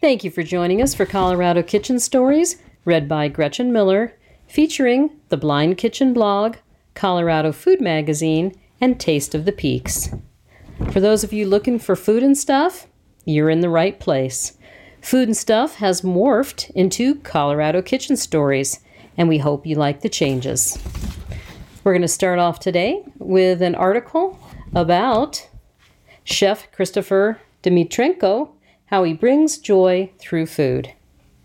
Thank you for joining us for Colorado Kitchen Stories, read by Gretchen Miller, featuring the Blind Kitchen blog, Colorado Food Magazine, and Taste of the Peaks. For those of you looking for food and stuff, you're in the right place. Food and Stuff has morphed into Colorado Kitchen Stories, and we hope you like the changes. We're going to start off today with an article about Chef Christopher Dmytrenko, how he brings joy through food.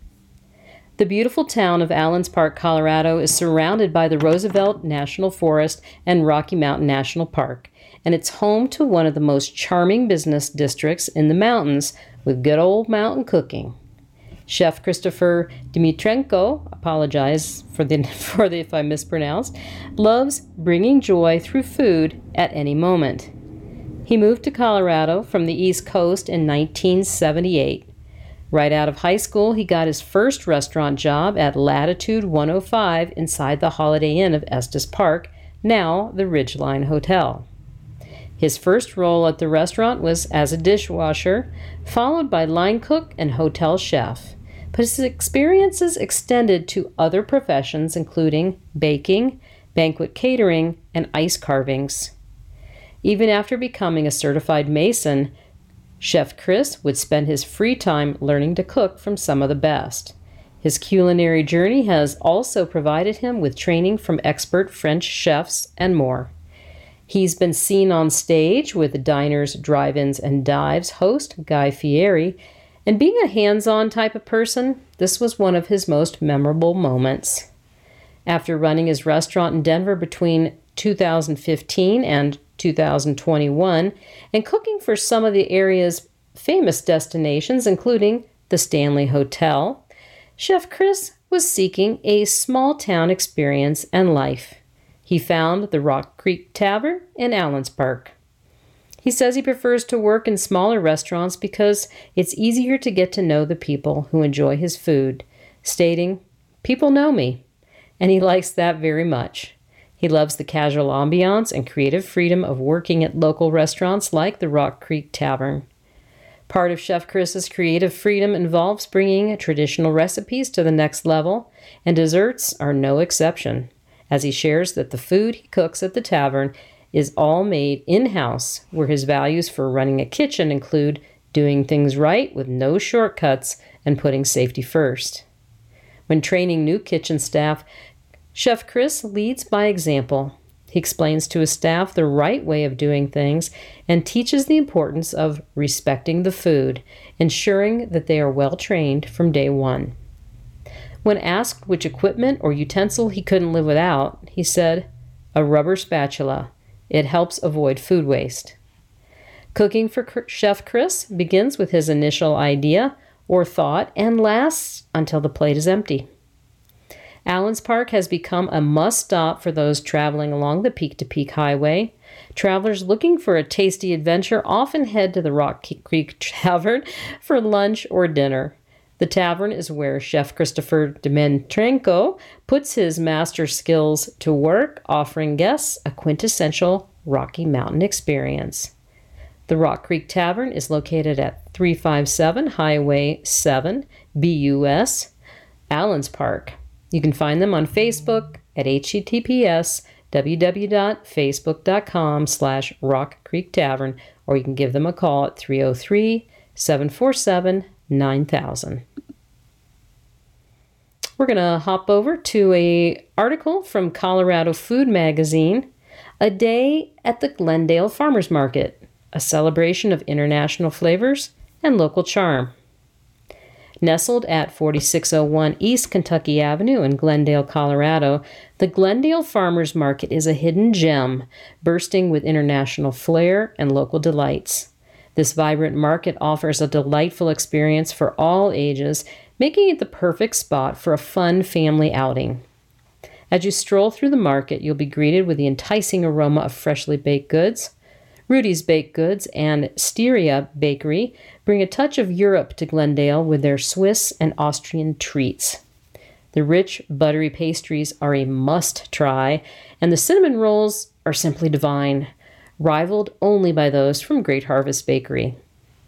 The beautiful town of Allens Park, Colorado is surrounded by the Roosevelt National Forest and Rocky Mountain National Park, and it's home to one of the most charming business districts in the mountains with good old mountain cooking. Chef Christopher Dmytrenko, apologize for the if I mispronounced, loves bringing joy through food at any moment. He moved to Colorado from the East Coast in 1978. Right out of high school, he got his first restaurant job at Latitude 105 inside the Holiday Inn of Estes Park, now the Ridgeline Hotel. His first role at the restaurant was as a dishwasher, followed by line cook and hotel chef. But his experiences extended to other professions, including baking, banquet catering, and ice carvings. Even after becoming a certified Mason, Chef Chris would spend his free time learning to cook from some of the best. His culinary journey has also provided him with training from expert French chefs and more. He's been seen on stage with Diners, Drive-Ins, and Dives host Guy Fieri, and being a hands-on type of person, this was one of his most memorable moments. After running his restaurant in Denver between 2015 and 2021, and cooking for some of the area's famous destinations, including the Stanley Hotel, Chef Chris was seeking a small-town experience and life. He found the Rock Creek Tavern in Allens Park. He says he prefers to work in smaller restaurants because it's easier to get to know the people who enjoy his food, stating, "People know me," and he likes that very much. He loves the casual ambiance and creative freedom of working at local restaurants like the Rock Creek Tavern. Part of Chef Chris's creative freedom involves bringing traditional recipes to the next level, and desserts are no exception, as he shares that the food he cooks at the tavern is all made in-house, where his values for running a kitchen include doing things right with no shortcuts and putting safety first. When training new kitchen staff, Chef Chris leads by example. He explains to his staff the right way of doing things and teaches the importance of respecting the food, ensuring that they are well trained from day one. When asked which equipment or utensil he couldn't live without, he said, "A rubber spatula. It helps avoid food waste." Cooking for Chef Chris begins with his initial idea or thought and lasts until the plate is empty. Allens Park has become a must-stop for those traveling along the Peak to Peak Highway. Travelers looking for a tasty adventure often head to the Rock Creek Tavern for lunch or dinner. The tavern is where Chef Christopher Dmytrenko puts his master skills to work, offering guests a quintessential Rocky Mountain experience. The Rock Creek Tavern is located at 357 Highway 7, BUS, Allens Park. You can find them on Facebook at https://www.facebook.com/Rock Creek Tavern, or you can give them a call at 303-747-9000. We're going to hop over to an article from Colorado Food Magazine, A Day at the Glendale Farmers Market, a celebration of international flavors and local charm. Nestled at 4601 East Kentucky Avenue in Glendale, Colorado, the Glendale Farmers Market is a hidden gem, bursting with international flair and local delights. This vibrant market offers a delightful experience for all ages, making it the perfect spot for a fun family outing. As you stroll through the market, you'll be greeted with the enticing aroma of freshly baked goods. Rudy's Baked Goods and Styria Bakery bring a touch of Europe to Glendale with their Swiss and Austrian treats. The rich, buttery pastries are a must-try, and the cinnamon rolls are simply divine, rivaled only by those from Great Harvest Bakery.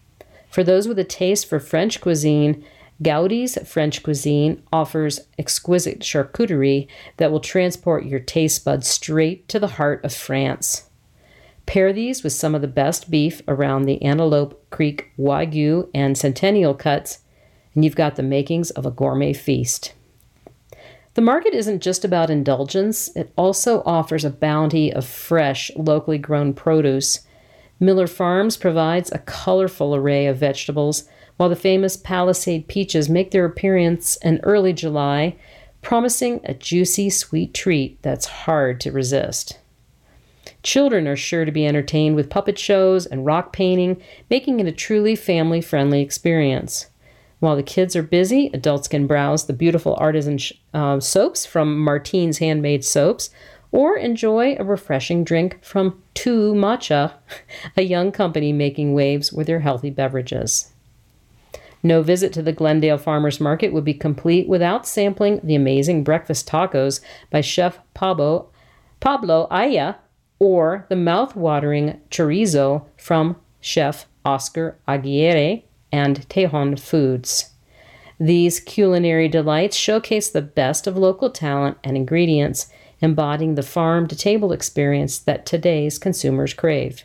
For those with a taste for French cuisine, Gaudy's French Cuisine offers exquisite charcuterie that will transport your taste buds straight to the heart of France. Pair these with some of the best beef around the Antelope Creek Wagyu and Centennial cuts, and you've got the makings of a gourmet feast. The market isn't just about indulgence, it also offers a bounty of fresh, locally grown produce. Miller Farms provides a colorful array of vegetables, while the famous Palisade peaches make their appearance in early July, promising a juicy, sweet treat that's hard to resist. Children are sure to be entertained with puppet shows and rock painting, making it a truly family-friendly experience. While the kids are busy, adults can browse the beautiful artisan soaps from Martine's Handmade Soaps, or enjoy a refreshing drink from Tu Matcha, a young company making waves with their healthy beverages. No visit to the Glendale Farmers Market would be complete without sampling the amazing breakfast tacos by Chef Pablo Aya, or the mouth-watering chorizo from Chef Oscar Aguirre and Tejon Foods. These culinary delights showcase the best of local talent and ingredients, embodying the farm-to-table experience that today's consumers crave.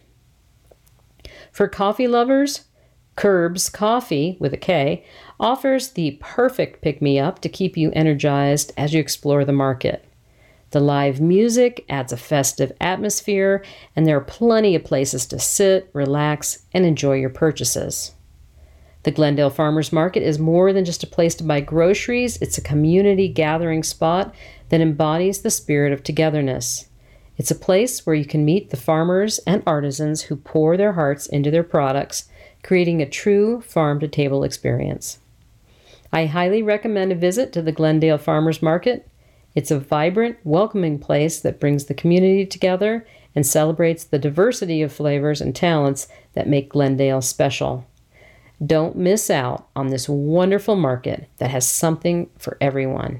For coffee lovers, Curbs Coffee, with a K, offers the perfect pick-me-up to keep you energized as you explore the market. The live music adds a festive atmosphere, and there are plenty of places to sit, relax, and enjoy your purchases. The Glendale Farmers Market is more than just a place to buy groceries. It's a community gathering spot that embodies the spirit of togetherness. It's a place where you can meet the farmers and artisans who pour their hearts into their products, creating a true farm-to-table experience. I highly recommend a visit to the Glendale Farmers Market. It's a vibrant, welcoming place that brings the community together and celebrates the diversity of flavors and talents that make Glendale special. Don't miss out on this wonderful market that has something for everyone.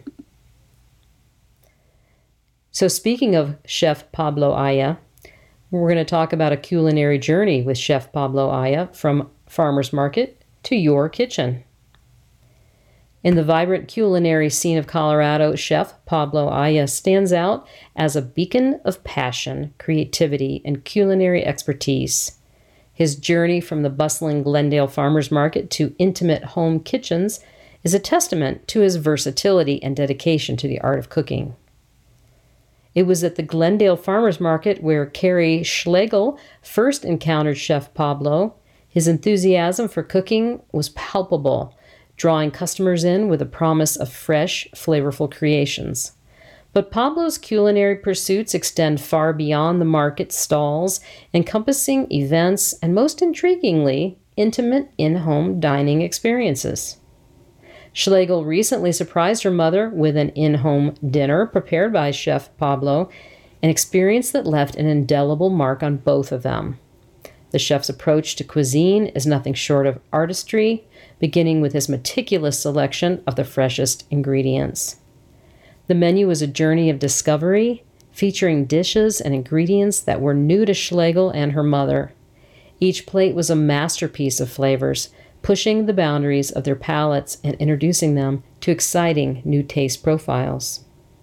So speaking of Chef Pablo Aya, we're going to talk about a culinary journey with Chef Pablo Aya from farmer's market to your kitchen. In the vibrant culinary scene of Colorado, Chef Pablo Aya stands out as a beacon of passion, creativity, and culinary expertise. His journey from the bustling Glendale Farmers Market to intimate home kitchens is a testament to his versatility and dedication to the art of cooking. It was at the Glendale Farmers Market where Carrie Schlegel first encountered Chef Pablo. His enthusiasm for cooking was palpable, drawing customers in with a promise of fresh, flavorful creations. But Pablo's culinary pursuits extend far beyond the market stalls, encompassing events and, most intriguingly, intimate in-home dining experiences. Schlegel recently surprised her mother with an in-home dinner prepared by Chef Pablo, an experience that left an indelible mark on both of them. The chef's approach to cuisine is nothing short of artistry, beginning with his meticulous selection of the freshest ingredients. The menu was a journey of discovery, featuring dishes and ingredients that were new to Schlegel and her mother. Each plate was a masterpiece of flavors, pushing the boundaries of their palates and introducing them to exciting new taste profiles.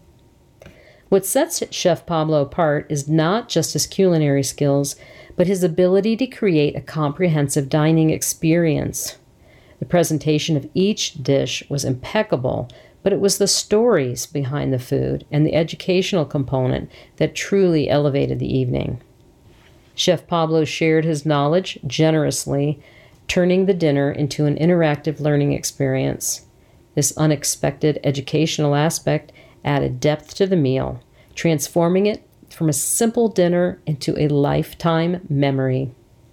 What sets Chef Pablo apart is not just his culinary skills, but his ability to create a comprehensive dining experience. The presentation of each dish was impeccable, but it was the stories behind the food and the educational component that truly elevated the evening. Chef Pablo shared his knowledge generously, turning the dinner into an interactive learning experience. This unexpected educational aspect added depth to the meal, transforming it from a simple dinner into a lifetime memory.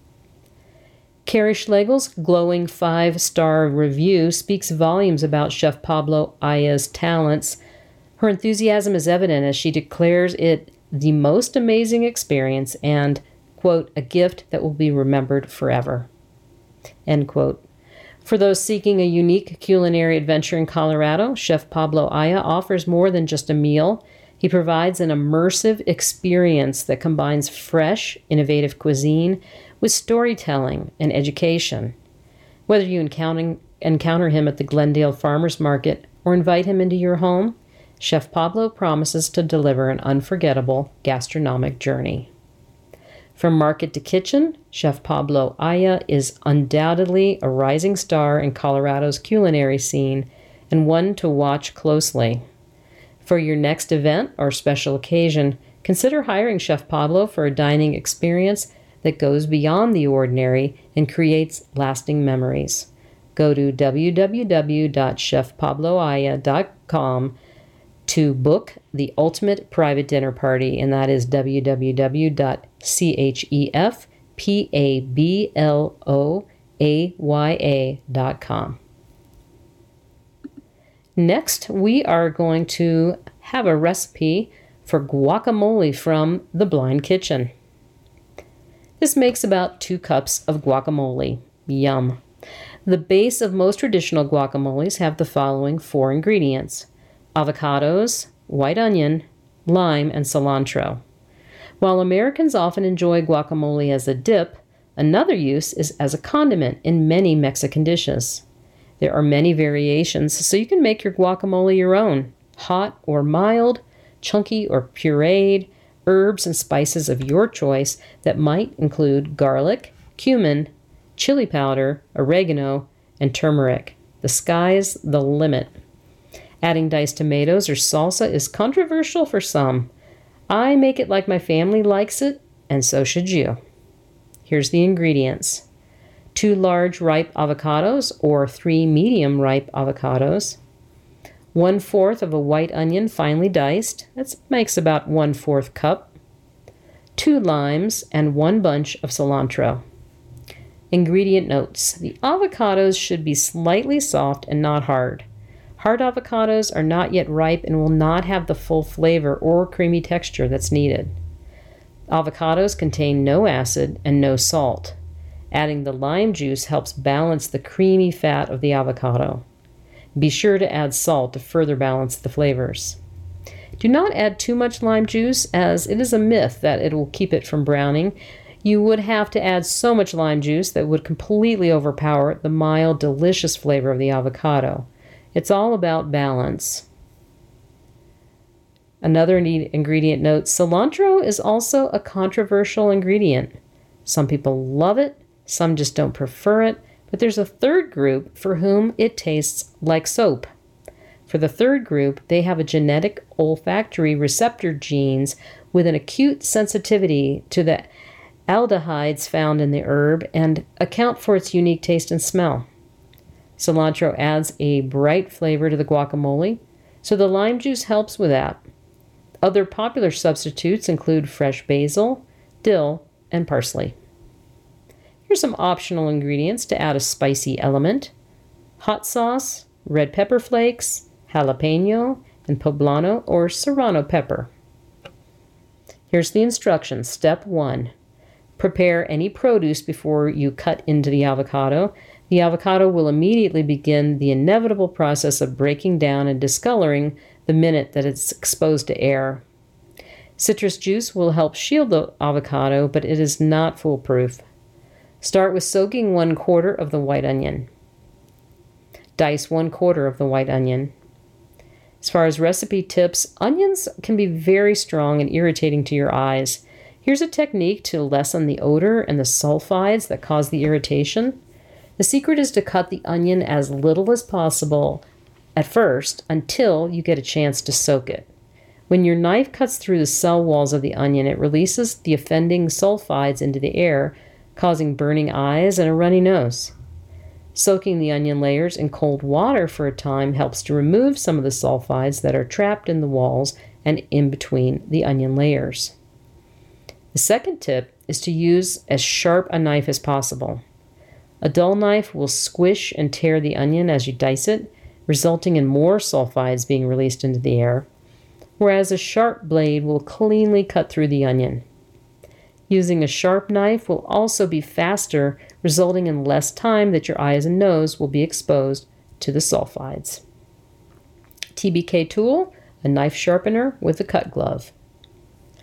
Carrie Schlegel's glowing 5-star review speaks volumes about Chef Pablo Aya's talents. Her enthusiasm is evident as she declares it the most amazing experience and, quote, a gift that will be remembered forever, end quote. For those seeking a unique culinary adventure in Colorado, Chef Pablo Aya offers more than just a meal. He provides an immersive experience that combines fresh, innovative cuisine with storytelling and education. Whether you encounter him at the Glendale Farmers Market or invite him into your home, Chef Pablo promises to deliver an unforgettable gastronomic journey. From market to kitchen, Chef Pablo Aya is undoubtedly a rising star in Colorado's culinary scene and one to watch closely. For your next event or special occasion, consider hiring Chef Pablo for a dining experience that goes beyond the ordinary and creates lasting memories. Go to www.chefpabloaya.com to book the ultimate private dinner party, and that is www.chefpabloaya.com. Next, we are going to have a recipe for guacamole from The Blind Kitchen. This makes about 2 cups of guacamole. Yum. The base of most traditional guacamoles have the following 4 ingredients: avocados, white onion, lime, and cilantro. While Americans often enjoy guacamole as a dip, another use is as a condiment in many Mexican dishes. There are many variations, so you can make your guacamole your own, hot or mild, chunky or pureed, herbs and spices of your choice that might include garlic, cumin, chili powder, oregano, and turmeric. The sky's the limit. Adding diced tomatoes or salsa is controversial for some. I make it like my family likes it, and so should you. Here's the ingredients: 2 large ripe avocados or 3 medium ripe avocados, 1/4 of a white onion finely diced, that makes about 1/4 cup, 2 limes, and 1 bunch of cilantro. Ingredient notes: the avocados should be slightly soft and not hard. Hard avocados are not yet ripe and will not have the full flavor or creamy texture that's needed. Avocados contain no acid and no salt. Adding the lime juice helps balance the creamy fat of the avocado. Be sure to add salt to further balance the flavors. Do not add too much lime juice, as it is a myth that it will keep it from browning. You would have to add so much lime juice that would completely overpower the mild, delicious flavor of the avocado. It's all about balance. Another ingredient note: cilantro is also a controversial ingredient. Some people love it, some just don't prefer it, but there's a third group for whom it tastes like soap. For the third group, they have a genetic olfactory receptor genes with an acute sensitivity to the aldehydes found in the herb and account for its unique taste and smell. Cilantro adds a bright flavor to the guacamole, so the lime juice helps with that. Other popular substitutes include fresh basil, dill, and parsley. Here's some optional ingredients to add a spicy element: hot sauce, red pepper flakes, jalapeno, and poblano or serrano pepper. Here's the instructions. Step 1. Prepare any produce before you cut into the avocado. The avocado will immediately begin the inevitable process of breaking down and discoloring the minute that it's exposed to air. Citrus juice will help shield the avocado, but it is not foolproof. Start with soaking 1/4 of the white onion. Dice 1/4 of the white onion. As far as recipe tips, onions can be very strong and irritating to your eyes. Here's a technique to lessen the odor and the sulfides that cause the irritation. The secret is to cut the onion as little as possible at first until you get a chance to soak it. When your knife cuts through the cell walls of the onion, it releases the offending sulfides into the air, causing burning eyes and a runny nose. Soaking the onion layers in cold water for a time helps to remove some of the sulfides that are trapped in the walls and in between the onion layers. The second tip is to use as sharp a knife as possible. A dull knife will squish and tear the onion as you dice it, resulting in more sulfides being released into the air, whereas a sharp blade will cleanly cut through the onion. Using a sharp knife will also be faster, resulting in less time that your eyes and nose will be exposed to the sulfides. TBK tool, a knife sharpener with a cut glove.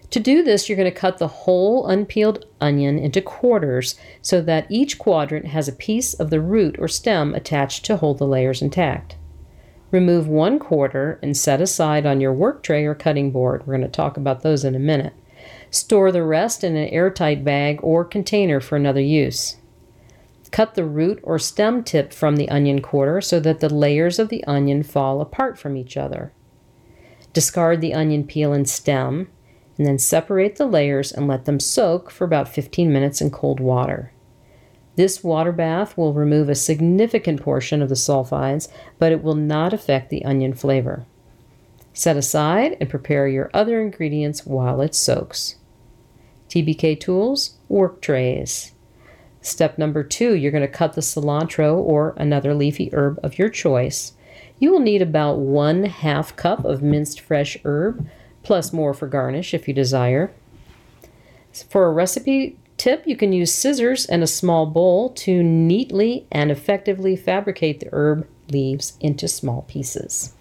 To do this, you're going to cut the whole unpeeled onion into quarters so that each quadrant has a piece of the root or stem attached to hold the layers intact. Remove 1/4 and set aside on your work tray or cutting board. We're going to talk about those in a minute. Store the rest in an airtight bag or container for another use. Cut the root or stem tip from the onion quarter so that the layers of the onion fall apart from each other. Discard the onion peel and stem, and then separate the layers and let them soak for about 15 minutes in cold water. This water bath will remove a significant portion of the sulfides, but it will not affect the onion flavor. Set aside and prepare your other ingredients while it soaks. TBK Tools, work trays. Step number 2, you're going to cut the cilantro or another leafy herb of your choice. You will need about 1/2 cup of minced fresh herb, plus more for garnish if you desire. For a recipe tip, you can use scissors and a small bowl to neatly and effectively fabricate the herb leaves into small pieces.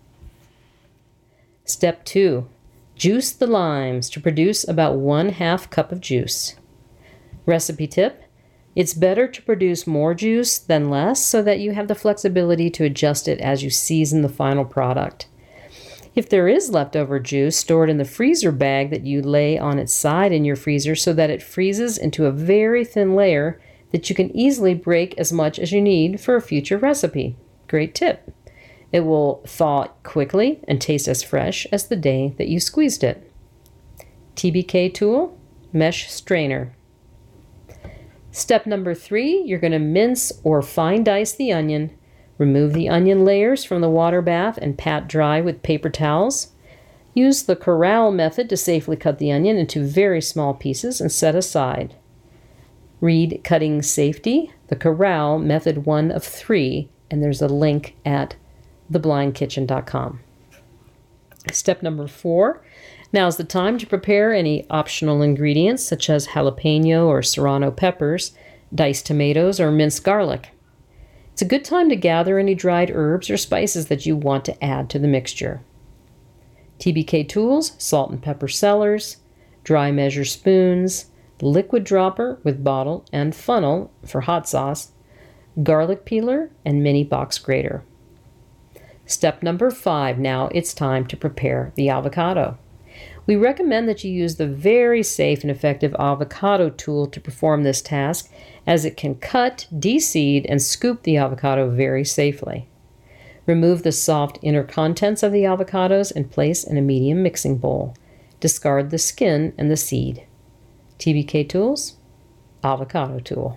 Step 2. Juice the limes to produce about 1/2 cup of juice. Recipe tip: it's better to produce more juice than less so that you have the flexibility to adjust it as you season the final product. If there is leftover juice, store it in the freezer bag that you lay on its side in your freezer so that it freezes into a very thin layer that you can easily break as much as you need for a future recipe. Great tip. It will thaw quickly and taste as fresh as the day that you squeezed it. TBK tool, mesh strainer. Step number 3, you're going to mince or fine dice the onion. Remove the onion layers from the water bath and pat dry with paper towels. Use the corral method to safely cut the onion into very small pieces and set aside. Read Cutting Safety, the Corral Method 1 of 3, and there's a link at theblindkitchen.com. Step number 4. Now's the time to prepare any optional ingredients such as jalapeno or serrano peppers, diced tomatoes, or minced garlic. It's a good time to gather any dried herbs or spices that you want to add to the mixture. TBK tools, salt and pepper cellars, dry measure spoons, liquid dropper with bottle and funnel for hot sauce, garlic peeler, and mini box grater. Step number 5, now it's time to prepare the avocado. We recommend that you use the very safe and effective avocado tool to perform this task, as it can cut, de-seed, and scoop the avocado very safely. Remove the soft inner contents of the avocados and place in a medium mixing bowl. Discard the skin and the seed. TBK Tools, avocado tool.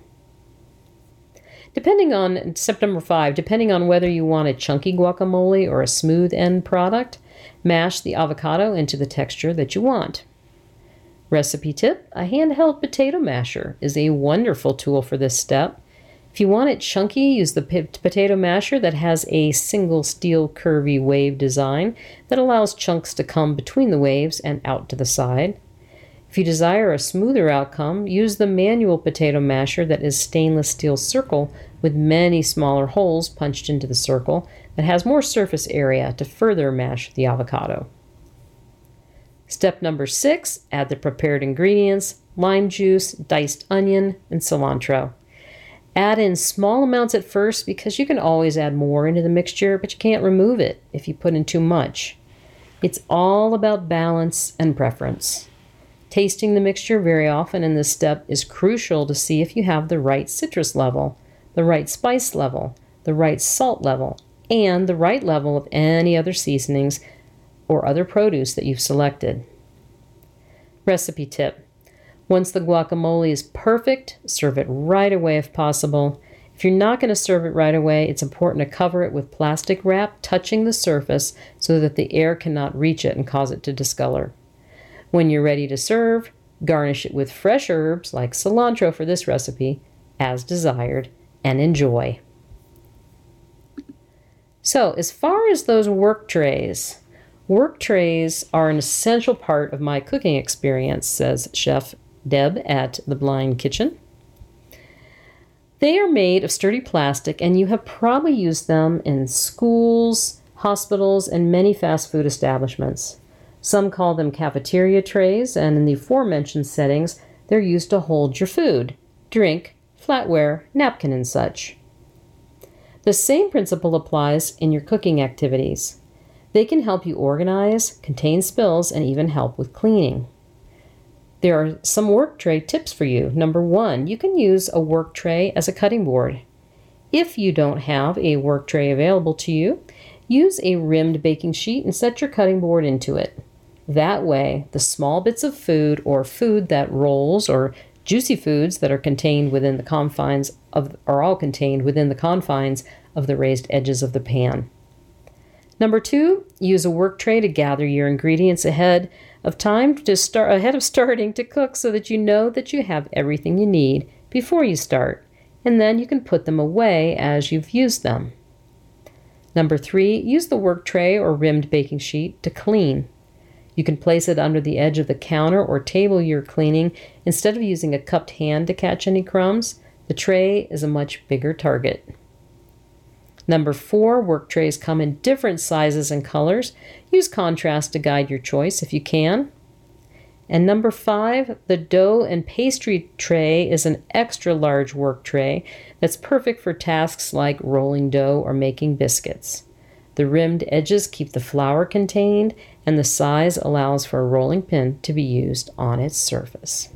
Step number 5, depending on whether you want a chunky guacamole or a smooth end product, mash the avocado into the texture that you want. Recipe tip: a handheld potato masher is a wonderful tool for this step. If you want it chunky, use the potato masher that has a single steel curvy wave design that allows chunks to come between the waves and out to the side. If you desire a smoother outcome, use the manual potato masher that is stainless steel circle with many smaller holes punched into the circle that has more surface area to further mash the avocado. Step number 6, add the prepared ingredients, lime juice, diced onion, and cilantro. Add in small amounts at first because you can always add more into the mixture, but you can't remove it if you put in too much. It's all about balance and preference. Tasting the mixture very often in this step is crucial to see if you have the right citrus level, the right spice level, the right salt level, and the right level of any other seasonings or other produce that you've selected. Recipe tip: once the guacamole is perfect, serve it right away if possible. If you're not going to serve it right away, it's important to cover it with plastic wrap touching the surface so that the air cannot reach it and cause it to discolor. When you're ready to serve, garnish it with fresh herbs like cilantro for this recipe, as desired, and enjoy. So, as far as those work trays are an essential part of my cooking experience, says Chef Deb at The Blind Kitchen. They are made of sturdy plastic, and you have probably used them in schools, hospitals, and many fast food establishments. Some call them cafeteria trays, and in the aforementioned settings, they're used to hold your food, drink, flatware, napkin, and such. The same principle applies in your cooking activities. They can help you organize, contain spills, and even help with cleaning. There are some work tray tips for you. Number 1, you can use a work tray as a cutting board. If you don't have a work tray available to you, use a rimmed baking sheet and set your cutting board into it. That way, the small bits of food or food that rolls or juicy foods that are contained within the confines are all contained within the confines of the raised edges of the pan. Number 2, use a work tray to gather your ingredients ahead of starting to cook so that you know that you have everything you need before you start, and then you can put them away as you've used them. Number 3, use the work tray or rimmed baking sheet to clean. You can place it under the edge of the counter or table you're cleaning. Instead of using a cupped hand to catch any crumbs, the tray is a much bigger target. Number 4, work trays come in different sizes and colors. Use contrast to guide your choice if you can. And number 5, the dough and pastry tray is an extra large work tray that's perfect for tasks like rolling dough or making biscuits. The rimmed edges keep the flour contained, and the size allows for a rolling pin to be used on its surface.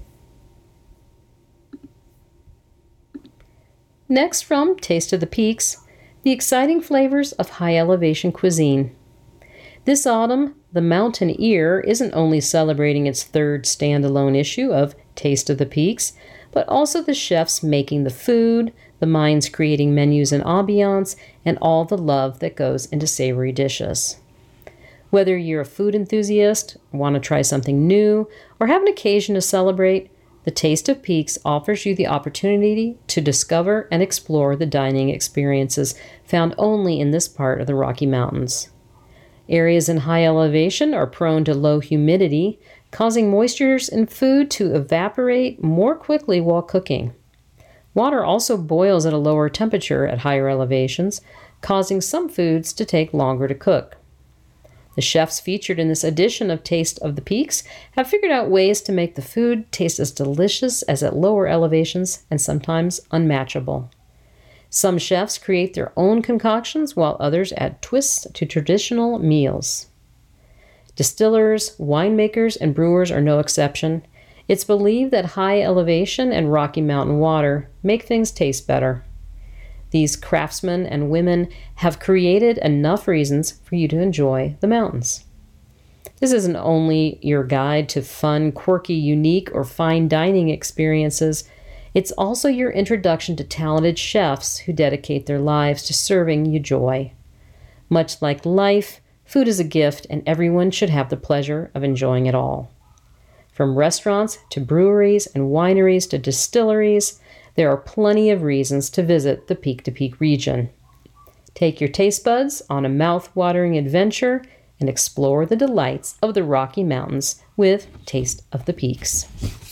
Next, from Taste of the Peaks, the exciting flavors of high elevation cuisine. This autumn, the Mountain Ear isn't only celebrating its 3rd standalone issue of Taste of the Peaks, but also the chefs making the food, the minds creating menus and ambiance, and all the love that goes into savory dishes. Whether you're a food enthusiast, want to try something new, or have an occasion to celebrate, the Taste of Peaks offers you the opportunity to discover and explore the dining experiences found only in this part of the Rocky Mountains. Areas in high elevation are prone to low humidity, causing moistures in food to evaporate more quickly while cooking. Water also boils at a lower temperature at higher elevations, causing some foods to take longer to cook. The chefs featured in this edition of Taste of the Peaks have figured out ways to make the food taste as delicious as at lower elevations and sometimes unmatchable. Some chefs create their own concoctions while others add twists to traditional meals. Distillers, winemakers, and brewers are no exception. It's believed that high elevation and Rocky Mountain water make things taste better. These craftsmen and women have created enough reasons for you to enjoy the mountains. This isn't only your guide to fun, quirky, unique, or fine dining experiences. It's also your introduction to talented chefs who dedicate their lives to serving you joy. Much like life, food is a gift, and everyone should have the pleasure of enjoying it all. From restaurants to breweries and wineries to distilleries, there are plenty of reasons to visit the Peak to Peak region. Take your taste buds on a mouth-watering adventure and explore the delights of the Rocky Mountains with Taste of the Peaks.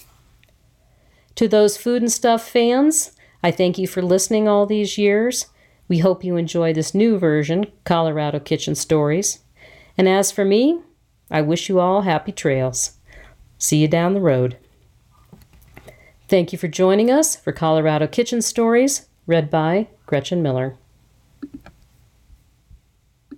To those food and stuff fans, I thank you for listening all these years. We hope you enjoy this new version, Colorado Kitchen Stories. And as for me, I wish you all happy trails. See you down the road. Thank you for joining us for Colorado Kitchen Stories, read by Gretchen Miller.